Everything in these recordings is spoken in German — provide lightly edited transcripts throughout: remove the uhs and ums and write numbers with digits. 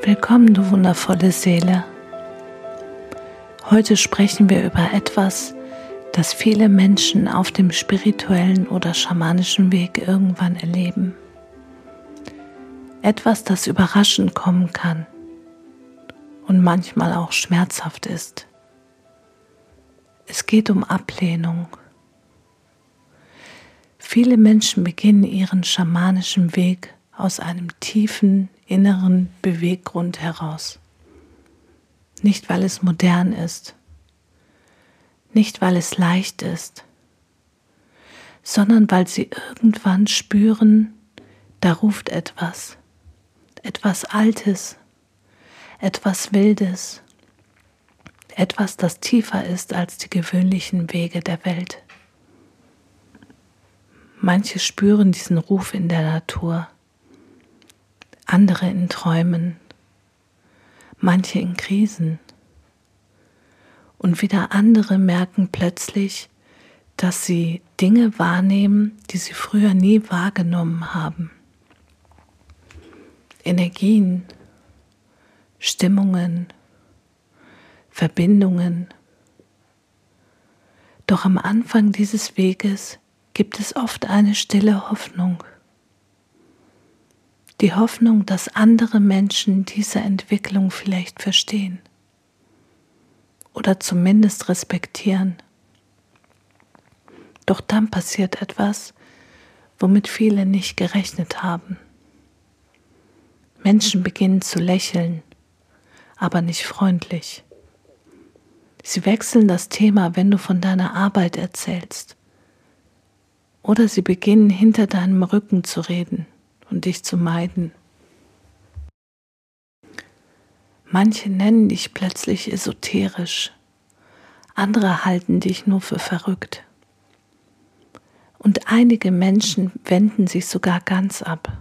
Willkommen, du wundervolle Seele. Heute sprechen wir über etwas, das viele Menschen auf dem spirituellen oder schamanischen Weg irgendwann erleben. Etwas, das überraschend kommen kann und manchmal auch schmerzhaft ist. Es geht um Ablehnung. Viele Menschen beginnen ihren schamanischen Weg aus einem tiefen inneren Beweggrund heraus. Nicht, weil es modern ist, nicht, weil es leicht ist, sondern weil sie irgendwann spüren, da ruft etwas Altes, etwas Wildes, etwas, das tiefer ist als die gewöhnlichen Wege der Welt. Manche spüren diesen Ruf in der Natur, andere in Träumen, manche in Krisen und wieder andere merken plötzlich, dass sie Dinge wahrnehmen, die sie früher nie wahrgenommen haben. Energien, Stimmungen, Verbindungen. Doch am Anfang dieses Weges gibt es oft eine stille Hoffnung. Die Hoffnung, dass andere Menschen diese Entwicklung vielleicht verstehen oder zumindest respektieren. Doch dann passiert etwas, womit viele nicht gerechnet haben. Menschen beginnen zu lächeln, aber nicht freundlich. Sie wechseln das Thema, wenn du von deiner Arbeit erzählst. Oder sie beginnen hinter deinem Rücken zu reden und dich zu meiden. Manche nennen dich plötzlich esoterisch, andere halten dich nur für verrückt. Und einige Menschen wenden sich sogar ganz ab.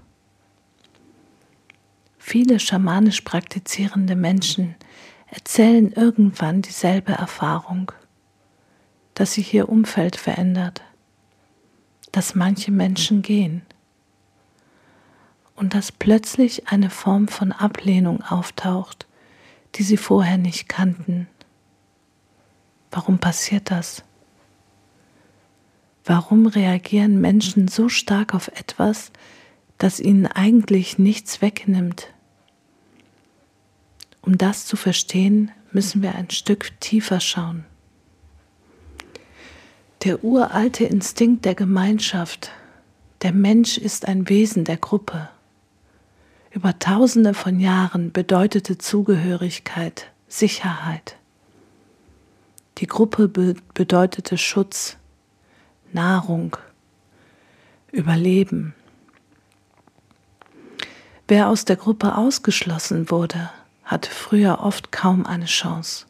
Viele schamanisch praktizierende Menschen erzählen irgendwann dieselbe Erfahrung, dass sich ihr Umfeld verändert, dass manche Menschen gehen. Und dass plötzlich eine Form von Ablehnung auftaucht, die sie vorher nicht kannten. Warum passiert das? Warum reagieren Menschen so stark auf etwas, das ihnen eigentlich nichts wegnimmt? Um das zu verstehen, müssen wir ein Stück tiefer schauen. Der uralte Instinkt der Gemeinschaft, der Mensch ist ein Wesen der Gruppe. Über Tausende von Jahren bedeutete Zugehörigkeit Sicherheit. Die Gruppe bedeutete Schutz, Nahrung, Überleben. Wer aus der Gruppe ausgeschlossen wurde, hatte früher oft kaum eine Chance.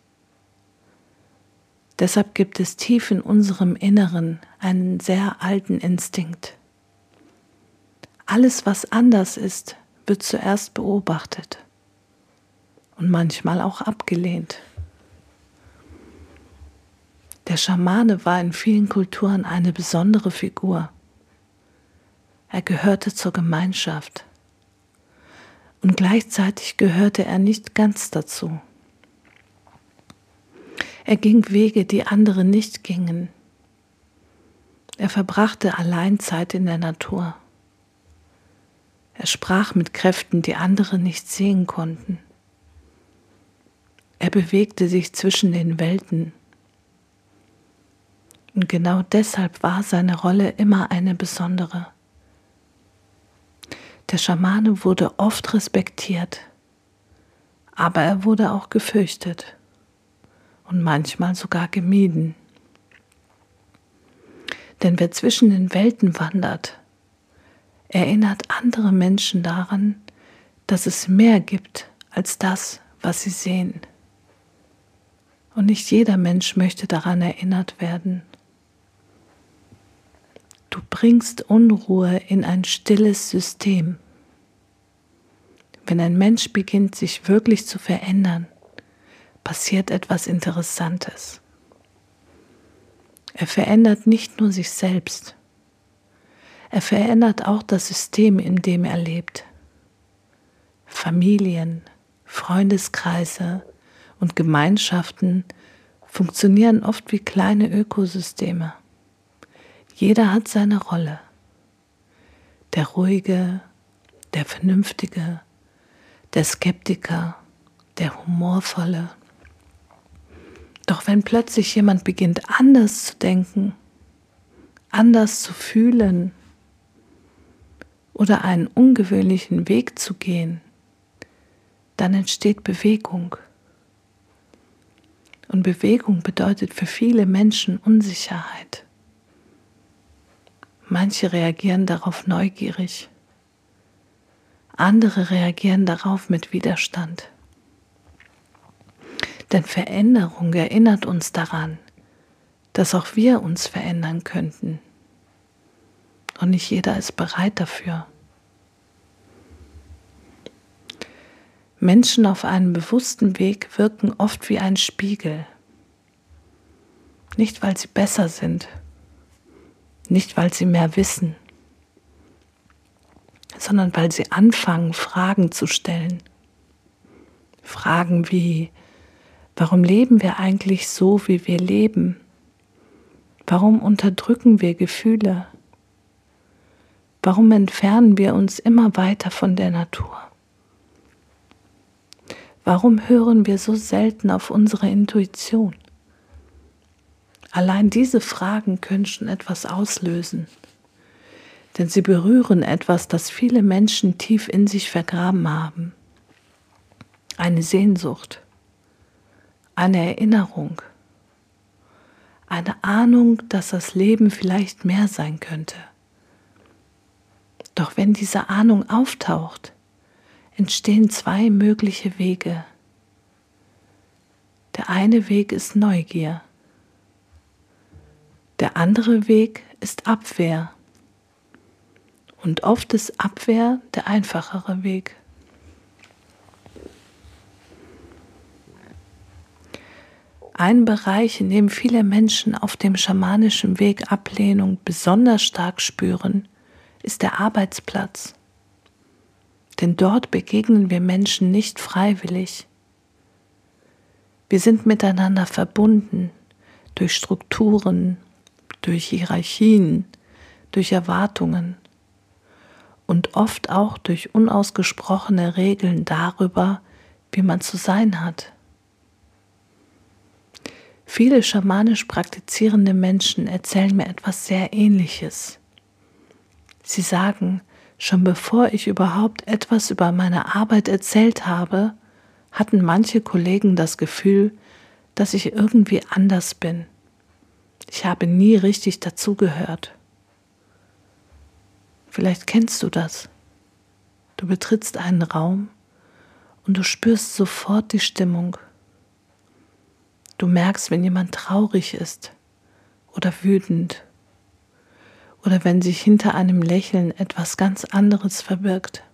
Deshalb gibt es tief in unserem Inneren einen sehr alten Instinkt. Alles, was anders ist, wird zuerst beobachtet und manchmal auch abgelehnt. Der Schamane war in vielen Kulturen eine besondere Figur. Er gehörte zur Gemeinschaft und gleichzeitig gehörte er nicht ganz dazu. Er ging Wege, die andere nicht gingen. Er verbrachte allein Zeit in der Natur. Er sprach mit Kräften, die andere nicht sehen konnten. Er bewegte sich zwischen den Welten. Und genau deshalb war seine Rolle immer eine besondere. Der Schamane wurde oft respektiert, aber er wurde auch gefürchtet und manchmal sogar gemieden. Denn wer zwischen den Welten wandert, erinnert andere Menschen daran, dass es mehr gibt als das, was sie sehen. Und nicht jeder Mensch möchte daran erinnert werden. Du bringst Unruhe in ein stilles System. Wenn ein Mensch beginnt, sich wirklich zu verändern, passiert etwas Interessantes. Er verändert nicht nur sich selbst, er verändert auch das System, in dem er lebt. Familien, Freundeskreise und Gemeinschaften funktionieren oft wie kleine Ökosysteme. Jeder hat seine Rolle. Der Ruhige, der Vernünftige, der Skeptiker, der Humorvolle. Doch wenn plötzlich jemand beginnt, anders zu denken, anders zu fühlen oder einen ungewöhnlichen Weg zu gehen, dann entsteht Bewegung. Und Bewegung bedeutet für viele Menschen Unsicherheit. Manche reagieren darauf neugierig, andere reagieren darauf mit Widerstand. Denn Veränderung erinnert uns daran, dass auch wir uns verändern könnten. Und nicht jeder ist bereit dafür. Menschen auf einem bewussten Weg wirken oft wie ein Spiegel. Nicht, weil sie besser sind, nicht, weil sie mehr wissen, sondern weil sie anfangen, Fragen zu stellen. Fragen wie: Warum leben wir eigentlich so, wie wir leben? Warum unterdrücken wir Gefühle? Warum entfernen wir uns immer weiter von der Natur? Warum hören wir so selten auf unsere Intuition? Allein diese Fragen können schon etwas auslösen, denn sie berühren etwas, das viele Menschen tief in sich vergraben haben. Eine Sehnsucht, eine Erinnerung, eine Ahnung, dass das Leben vielleicht mehr sein könnte. Doch wenn diese Ahnung auftaucht, entstehen zwei mögliche Wege. Der eine Weg ist Neugier. Der andere Weg ist Abwehr. Und oft ist Abwehr der einfachere Weg. Ein Bereich, in dem viele Menschen auf dem schamanischen Weg Ablehnung besonders stark spüren, ist der Arbeitsplatz. Denn dort begegnen wir Menschen nicht freiwillig. Wir sind miteinander verbunden durch Strukturen, durch Hierarchien, durch Erwartungen und oft auch durch unausgesprochene Regeln darüber, wie man zu sein hat. Viele schamanisch praktizierende Menschen erzählen mir etwas sehr Ähnliches. Sie sagen, schon bevor ich überhaupt etwas über meine Arbeit erzählt habe, hatten manche Kollegen das Gefühl, dass ich irgendwie anders bin. Ich habe nie richtig dazugehört. Vielleicht kennst du das. Du betrittst einen Raum und du spürst sofort die Stimmung. Du merkst, wenn jemand traurig ist oder wütend oder wenn sich hinter einem Lächeln etwas ganz anderes verbirgt.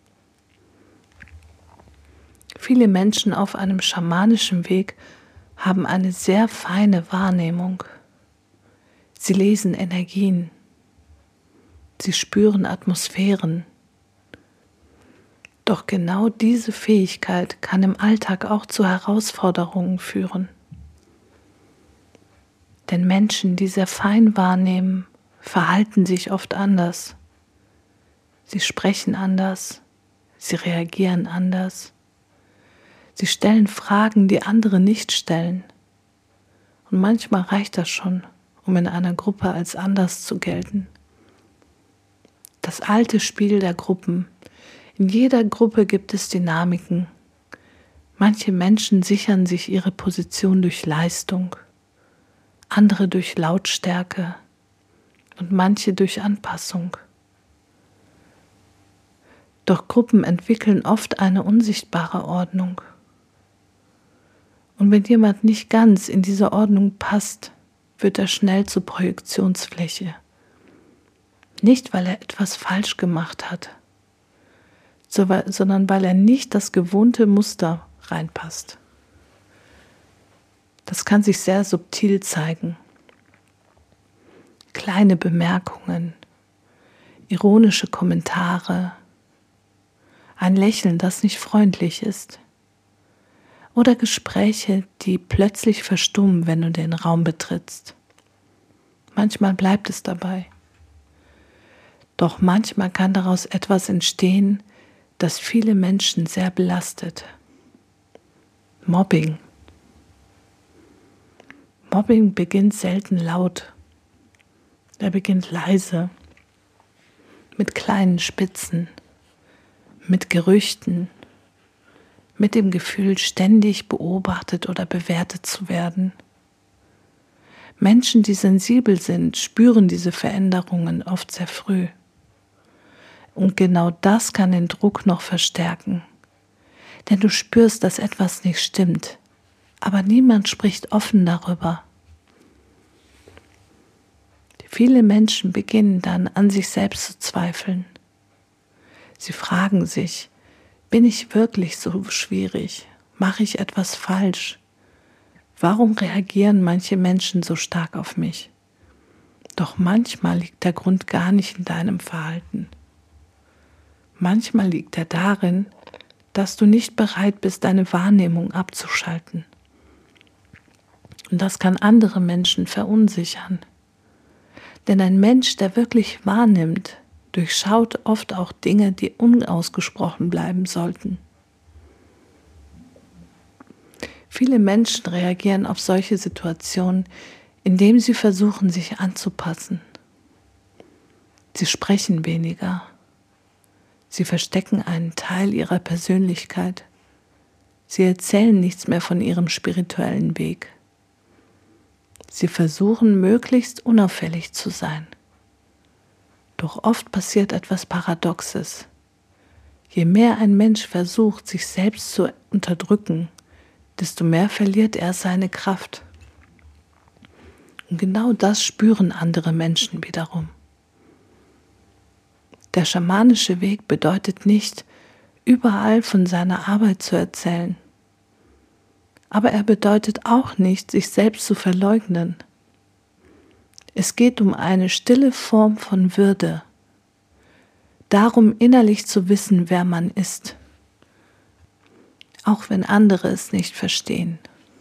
Viele Menschen auf einem schamanischen Weg haben eine sehr feine Wahrnehmung. Sie lesen Energien. Sie spüren Atmosphären. Doch genau diese Fähigkeit kann im Alltag auch zu Herausforderungen führen. Denn Menschen, die sehr fein wahrnehmen, verhalten sich oft anders. Sie sprechen anders, sie reagieren anders. Sie stellen Fragen, die andere nicht stellen. Und manchmal reicht das schon, um in einer Gruppe als anders zu gelten. Das alte Spiel der Gruppen. In jeder Gruppe gibt es Dynamiken. Manche Menschen sichern sich ihre Position durch Leistung, andere durch Lautstärke und manche durch Anpassung. Doch Gruppen entwickeln oft eine unsichtbare Ordnung. Und wenn jemand nicht ganz in diese Ordnung passt, wird er schnell zur Projektionsfläche. Nicht, weil er etwas falsch gemacht hat, sondern weil er nicht das gewohnte Muster reinpasst. Das kann sich sehr subtil zeigen. Kleine Bemerkungen, ironische Kommentare, ein Lächeln, das nicht freundlich ist. oder Gespräche, die plötzlich verstummen, wenn du den Raum betrittst. Manchmal bleibt es dabei. Doch manchmal kann daraus etwas entstehen, das viele Menschen sehr belastet. Mobbing. Mobbing beginnt selten laut. Er beginnt leise, mit kleinen Spitzen, mit Gerüchten, mit dem Gefühl, ständig beobachtet oder bewertet zu werden. Menschen, die sensibel sind, spüren diese Veränderungen oft sehr früh. Und genau das kann den Druck noch verstärken. Denn du spürst, dass etwas nicht stimmt, aber niemand spricht offen darüber. Viele Menschen beginnen dann an sich selbst zu zweifeln. Sie fragen sich, bin ich wirklich so schwierig? Mache ich etwas falsch? Warum reagieren manche Menschen so stark auf mich? Doch manchmal liegt der Grund gar nicht in deinem Verhalten. Manchmal liegt er darin, dass du nicht bereit bist, deine Wahrnehmung abzuschalten. Und das kann andere Menschen verunsichern. Denn ein Mensch, der wirklich wahrnimmt, durchschaut oft auch Dinge, die unausgesprochen bleiben sollten. Viele Menschen reagieren auf solche Situationen, indem sie versuchen, sich anzupassen. Sie sprechen weniger. Sie verstecken einen Teil ihrer Persönlichkeit. Sie erzählen nichts mehr von ihrem spirituellen Weg. Sie versuchen, möglichst unauffällig zu sein. Doch oft passiert etwas Paradoxes. Je mehr ein Mensch versucht, sich selbst zu unterdrücken, desto mehr verliert er seine Kraft. Und genau das spüren andere Menschen wiederum. Der schamanische Weg bedeutet nicht, überall von seiner Arbeit zu erzählen. Aber er bedeutet auch nicht, sich selbst zu verleugnen. Es geht um eine stille Form von Würde, darum innerlich zu wissen, wer man ist, auch wenn andere es nicht verstehen.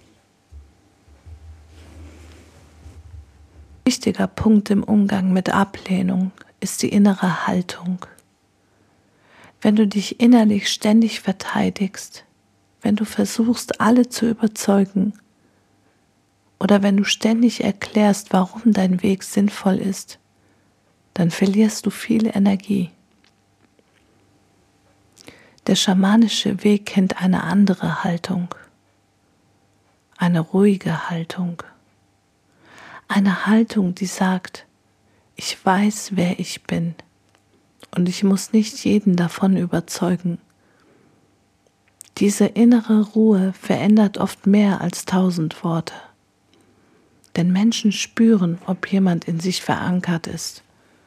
Ein wichtiger Punkt im Umgang mit Ablehnung ist die innere Haltung. Wenn du dich innerlich ständig verteidigst, wenn du versuchst, alle zu überzeugen, oder wenn du ständig erklärst, warum dein Weg sinnvoll ist, dann verlierst du viel Energie. Der schamanische Weg kennt eine andere Haltung, eine ruhige Haltung, eine Haltung, die sagt, ich weiß, wer ich bin und ich muss nicht jeden davon überzeugen. Diese innere Ruhe verändert oft mehr als 1000 Worte. Denn Menschen spüren, ob jemand in sich verankert ist.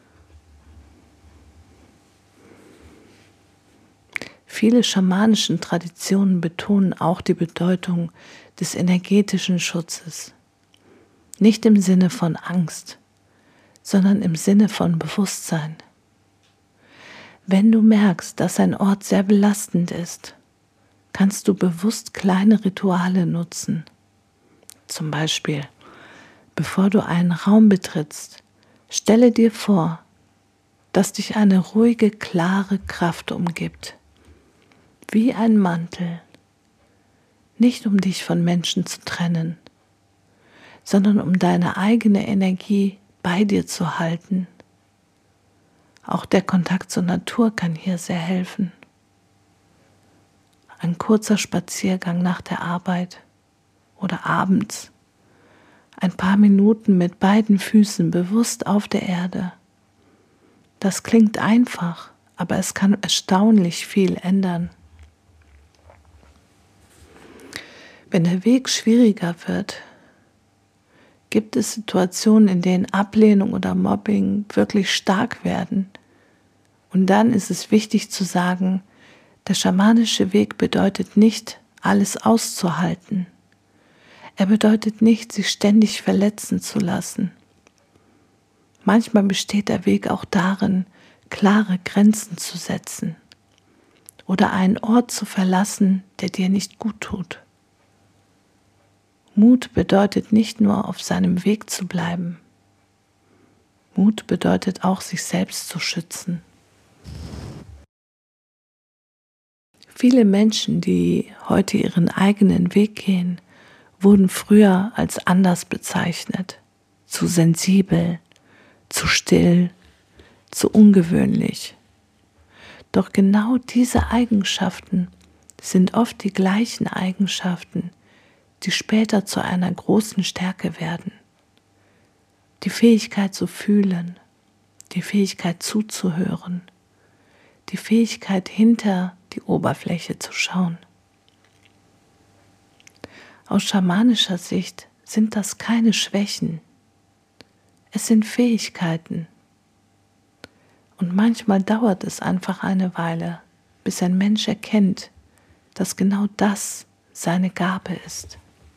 Viele schamanischen Traditionen betonen auch die Bedeutung des energetischen Schutzes. Nicht im Sinne von Angst, sondern im Sinne von Bewusstsein. Wenn du merkst, dass ein Ort sehr belastend ist, kannst du bewusst kleine Rituale nutzen. Zum Beispiel, bevor du einen Raum betrittst, stelle dir vor, dass dich eine ruhige, klare Kraft umgibt, wie ein Mantel, nicht um dich von Menschen zu trennen, sondern um deine eigene Energie bei dir zu halten. Auch der Kontakt zur Natur kann hier sehr helfen. Ein kurzer Spaziergang nach der Arbeit oder abends. Ein paar Minuten mit beiden Füßen bewusst auf der Erde. Das klingt einfach, aber es kann erstaunlich viel ändern. Wenn der Weg schwieriger wird, gibt es Situationen, in denen Ablehnung oder Mobbing wirklich stark werden. Und dann ist es wichtig zu sagen, der schamanische Weg bedeutet nicht, alles auszuhalten. Er bedeutet nicht, sich ständig verletzen zu lassen. Manchmal besteht der Weg auch darin, klare Grenzen zu setzen oder einen Ort zu verlassen, der dir nicht gut tut. Mut bedeutet nicht nur, auf seinem Weg zu bleiben. Mut bedeutet auch, sich selbst zu schützen. Viele Menschen, die heute ihren eigenen Weg gehen, wurden früher als anders bezeichnet. Zu sensibel, zu still, zu ungewöhnlich. Doch genau diese Eigenschaften sind oft die gleichen Eigenschaften, die später zu einer großen Stärke werden. Die Fähigkeit zu fühlen, die Fähigkeit zuzuhören, die Fähigkeit hinter die Oberfläche zu schauen. Aus schamanischer Sicht sind das keine Schwächen, es sind Fähigkeiten. Und manchmal dauert es einfach eine Weile, bis ein Mensch erkennt, dass genau das seine Gabe ist.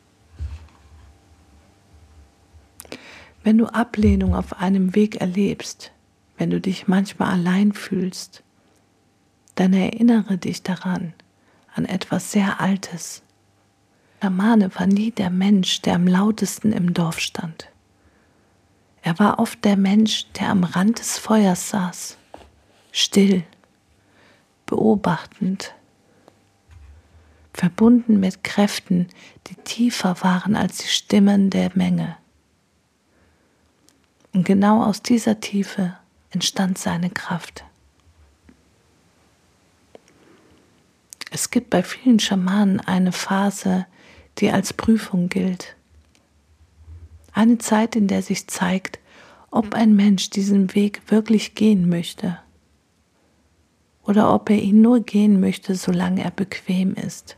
Wenn du Ablehnung auf einem Weg erlebst, wenn du dich manchmal allein fühlst, dann erinnere dich daran, an etwas sehr Altes. Der Schamane war nie der Mensch, der am lautesten im Dorf stand. Er war oft der Mensch, der am Rand des Feuers saß, still, beobachtend, verbunden mit Kräften, die tiefer waren als die Stimmen der Menge. Und genau aus dieser Tiefe entstand seine Kraft. Es gibt bei vielen Schamanen eine Phase, die als Prüfung gilt. Eine Zeit, in der sich zeigt, ob ein Mensch diesen Weg wirklich gehen möchte oder ob er ihn nur gehen möchte, solange er bequem ist.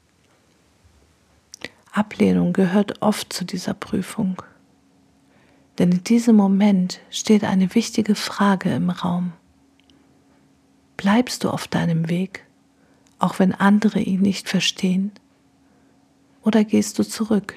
Ablehnung gehört oft zu dieser Prüfung. Denn in diesem Moment steht eine wichtige Frage im Raum. Bleibst du auf deinem Weg, auch wenn andere ihn nicht verstehen? Oder gehst du zurück?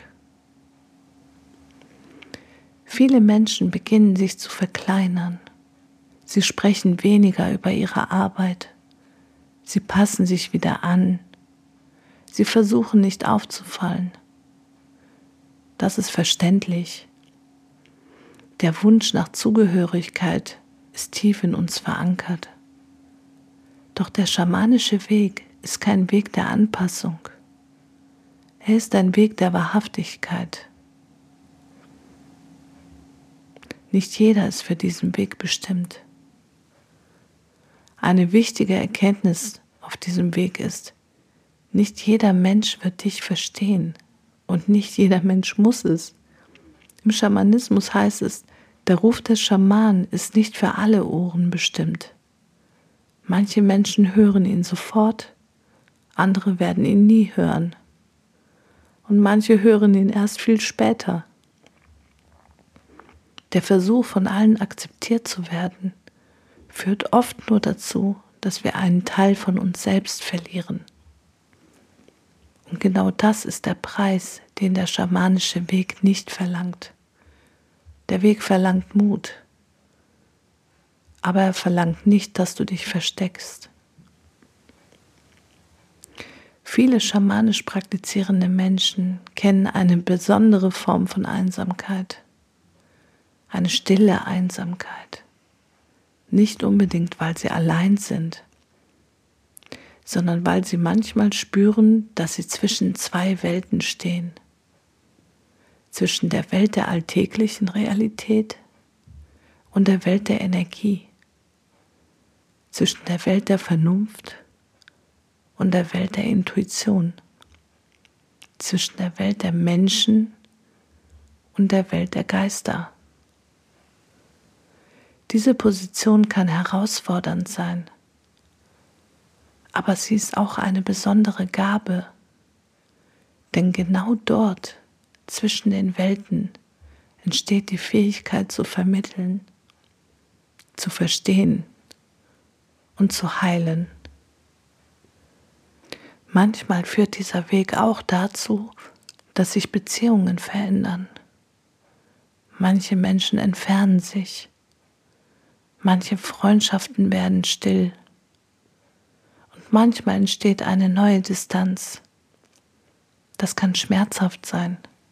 Viele Menschen beginnen sich zu verkleinern. Sie sprechen weniger über ihre Arbeit. Sie passen sich wieder an. Sie versuchen nicht aufzufallen. Das ist verständlich. Der Wunsch nach Zugehörigkeit ist tief in uns verankert. Doch der schamanische Weg ist kein Weg der Anpassung. Er ist ein Weg der Wahrhaftigkeit. Nicht jeder ist für diesen Weg bestimmt. Eine wichtige Erkenntnis auf diesem Weg ist, nicht jeder Mensch wird dich verstehen und nicht jeder Mensch muss es. Im Schamanismus heißt es, der Ruf des Schamanen ist nicht für alle Ohren bestimmt. Manche Menschen hören ihn sofort, andere werden ihn nie hören. Und manche hören ihn erst viel später. Der Versuch, von allen akzeptiert zu werden, führt oft nur dazu, dass wir einen Teil von uns selbst verlieren. Und genau das ist der Preis, den der schamanische Weg nicht verlangt. Der Weg verlangt Mut, aber er verlangt nicht, dass du dich versteckst. Viele schamanisch praktizierende Menschen kennen eine besondere Form von Einsamkeit, eine stille Einsamkeit. Nicht unbedingt, weil sie allein sind, sondern weil sie manchmal spüren, dass sie zwischen zwei Welten stehen. Zwischen der Welt der alltäglichen Realität und der Welt der Energie. Zwischen der Welt der Vernunft und der Welt der Intuition. Zwischen der Welt der Menschen und der Welt der Geister. Diese Position kann herausfordernd sein, aber sie ist auch eine besondere Gabe, denn genau dort, zwischen den Welten, entsteht die Fähigkeit zu vermitteln, zu verstehen und zu heilen. Manchmal führt dieser Weg auch dazu, dass sich Beziehungen verändern. Manche Menschen entfernen sich. Manche Freundschaften werden still. Und manchmal entsteht eine neue Distanz. Das kann schmerzhaft sein.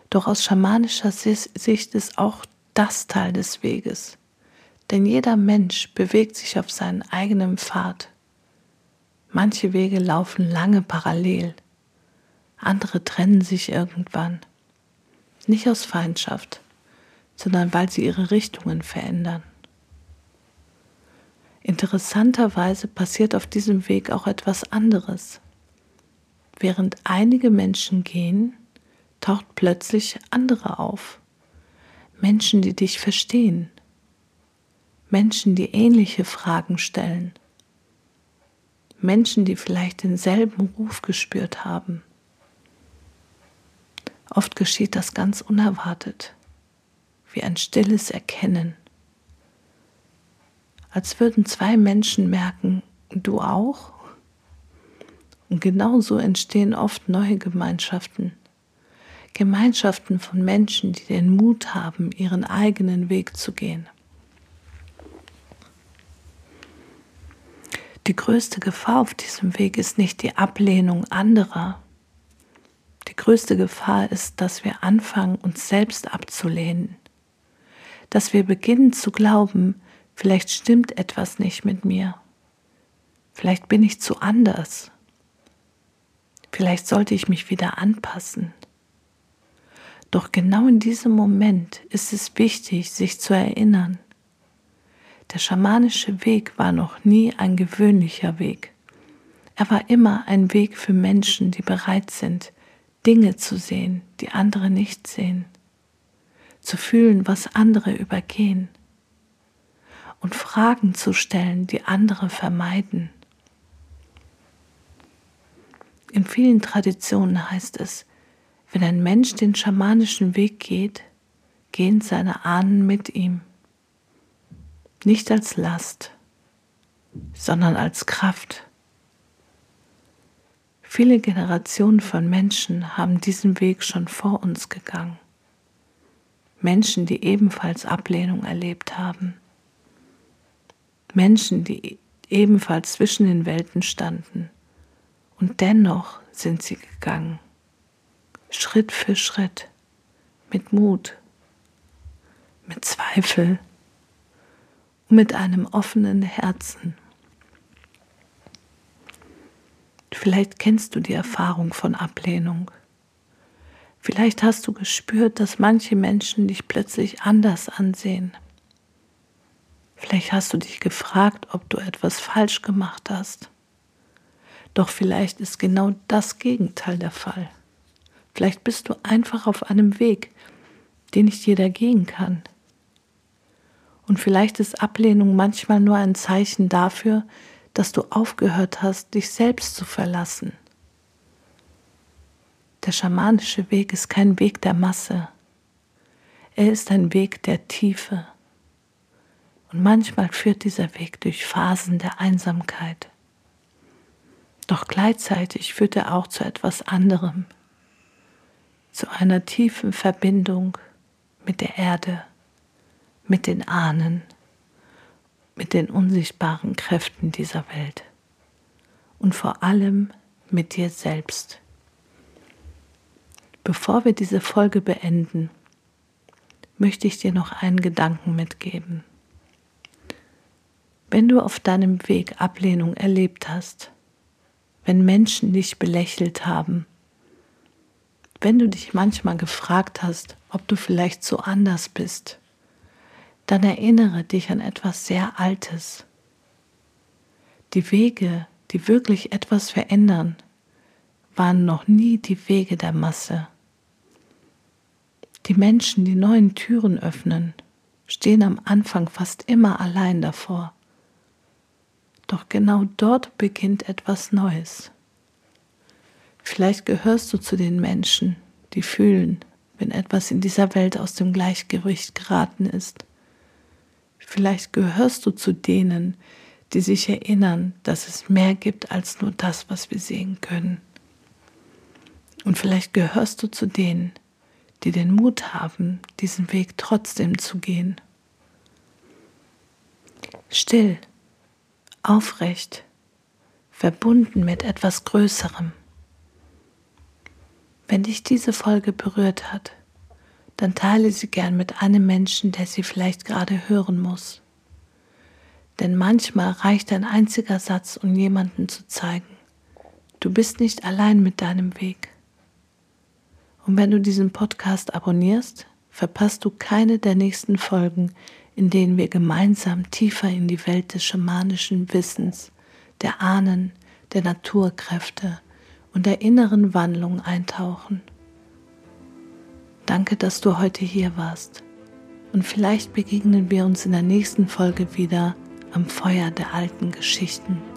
Doch aus schamanischer Sicht ist auch das Teil des Weges. Denn jeder Mensch bewegt sich auf seinen eigenen Pfad. Manche Wege laufen lange parallel, andere trennen sich irgendwann. Nicht aus Feindschaft, sondern weil sie ihre Richtungen verändern. Interessanterweise passiert auf diesem Weg auch etwas anderes. Während einige Menschen gehen, taucht plötzlich andere auf. Menschen, die dich verstehen. Menschen, die ähnliche Fragen stellen. Menschen, die vielleicht denselben Ruf gespürt haben. Oft geschieht das ganz unerwartet, wie ein stilles Erkennen. Als würden zwei Menschen merken, du auch? Und genauso entstehen oft neue Gemeinschaften. Gemeinschaften von Menschen, die den Mut haben, ihren eigenen Weg zu gehen. Die größte Gefahr auf diesem Weg ist nicht die Ablehnung anderer. Die größte Gefahr ist, dass wir anfangen, uns selbst abzulehnen. Dass wir beginnen zu glauben, vielleicht stimmt etwas nicht mit mir. Vielleicht bin ich zu anders. Vielleicht sollte ich mich wieder anpassen. Doch genau in diesem Moment ist es wichtig, sich zu erinnern. Der schamanische Weg war noch nie ein gewöhnlicher Weg. Er war immer ein Weg für Menschen, die bereit sind, Dinge zu sehen, die andere nicht sehen. Zu fühlen, was andere übergehen. Und Fragen zu stellen, die andere vermeiden. In vielen Traditionen heißt es, wenn ein Mensch den schamanischen Weg geht, gehen seine Ahnen mit ihm. Nicht als Last, sondern als Kraft. Viele Generationen von Menschen haben diesen Weg schon vor uns gegangen. Menschen, die ebenfalls Ablehnung erlebt haben. Menschen, die ebenfalls zwischen den Welten standen. Und dennoch sind sie gegangen. Schritt für Schritt. Mit Mut. Mit Zweifel. Und mit einem offenen Herzen. Vielleicht kennst du die Erfahrung von Ablehnung. Vielleicht hast du gespürt, dass manche Menschen dich plötzlich anders ansehen. Vielleicht hast du dich gefragt, ob du etwas falsch gemacht hast. Doch vielleicht ist genau das Gegenteil der Fall. Vielleicht bist du einfach auf einem Weg, den nicht jeder gehen kann. Und vielleicht ist Ablehnung manchmal nur ein Zeichen dafür, dass du aufgehört hast, dich selbst zu verlassen. Der schamanische Weg ist kein Weg der Masse. Er ist ein Weg der Tiefe. Und manchmal führt dieser Weg durch Phasen der Einsamkeit. Doch gleichzeitig führt er auch zu etwas anderem, zu einer tiefen Verbindung mit der Erde, mit den Ahnen, mit den unsichtbaren Kräften dieser Welt und vor allem mit dir selbst. Bevor wir diese Folge beenden, möchte ich dir noch einen Gedanken mitgeben. Wenn du auf deinem Weg Ablehnung erlebt hast, wenn Menschen dich belächelt haben, wenn du dich manchmal gefragt hast, ob du vielleicht so anders bist, dann erinnere dich an etwas sehr Altes. Die Wege, die wirklich etwas verändern, waren noch nie die Wege der Masse. Die Menschen, die neuen Türen öffnen, stehen am Anfang fast immer allein davor. Doch genau dort beginnt etwas Neues. Vielleicht gehörst du zu den Menschen, die fühlen, wenn etwas in dieser Welt aus dem Gleichgewicht geraten ist. Vielleicht gehörst du zu denen, die sich erinnern, dass es mehr gibt als nur das, was wir sehen können. Und vielleicht gehörst du zu denen, die den Mut haben, diesen Weg trotzdem zu gehen. Still, aufrecht, verbunden mit etwas Größerem. Wenn dich diese Folge berührt hat, dann teile sie gern mit einem Menschen, der sie vielleicht gerade hören muss. Denn manchmal reicht ein einziger Satz, um jemandem zu zeigen, du bist nicht allein mit deinem Weg. Und wenn du diesen Podcast abonnierst, verpasst du keine der nächsten Folgen, in denen wir gemeinsam tiefer in die Welt des schamanischen Wissens, der Ahnen, der Naturkräfte und der inneren Wandlung eintauchen. Danke, dass du heute hier warst. Und vielleicht begegnen wir uns in der nächsten Folge wieder am Feuer der alten Geschichten.